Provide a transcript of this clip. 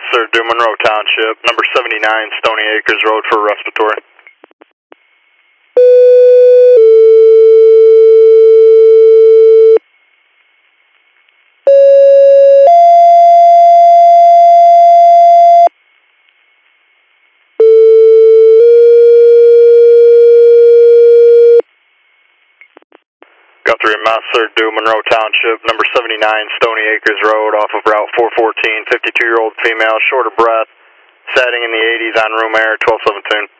sir, to Monroe Township, number 79 Stony Acres Road for respiratory. Guthrie, Master, to Monroe Township, number 79 Stony Acres Road off of Route 414, 52-year-old female, short of breath, setting in the 80s on room air, 1217.